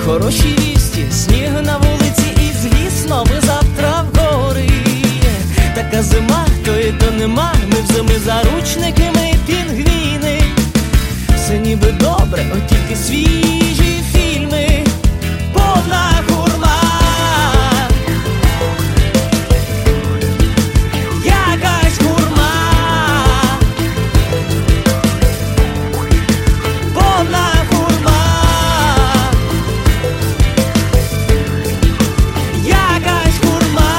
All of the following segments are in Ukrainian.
Хороші вісті, сніг на вулиці і, звісно, ми завтра в гори. Така зима, то і то нема, ми в зими заручники, ми пінгвіни. Все ніби добре, от тільки свіжі фільми, повна хурма. Якась хурма, повна хурма. Якась хурма.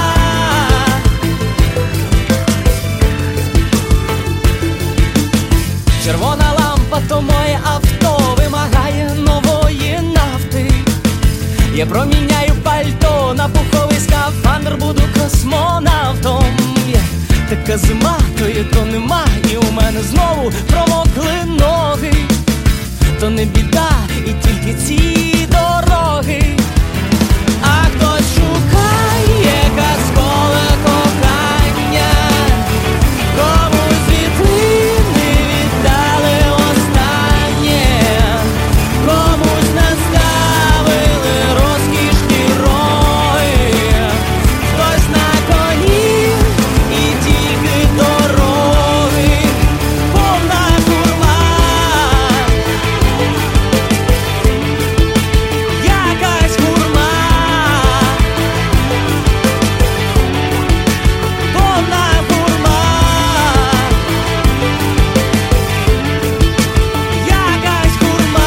Червона лампа, то моє авто вимагає нової нафти. Я проміняю пальто на пуховий скафандр, буду космонавтом. Така зима, то є, то нема, і у мене знову промокли ноги. То не біда, і тільки ці дороги. А хтось шукає казкове кохання, комусь світлини віддали останнє, комусь наставили розкішні роги. Хтось на коні і тільки дороги, повна хурма. Якась хурма, повна хурма. Якась хурма.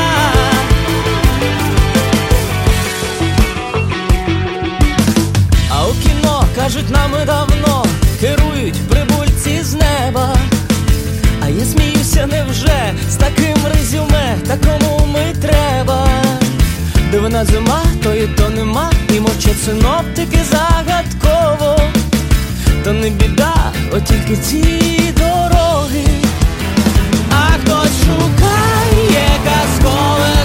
А у кіно, кажуть, нами давно керують прибульці з неба. А я сміюся, невже з таким резюме, такому ми треба. Дивна зима, то і то нема, і мовчать синоптики загадково. То не біда, от тільки ці дороги. А хтось шукає казкове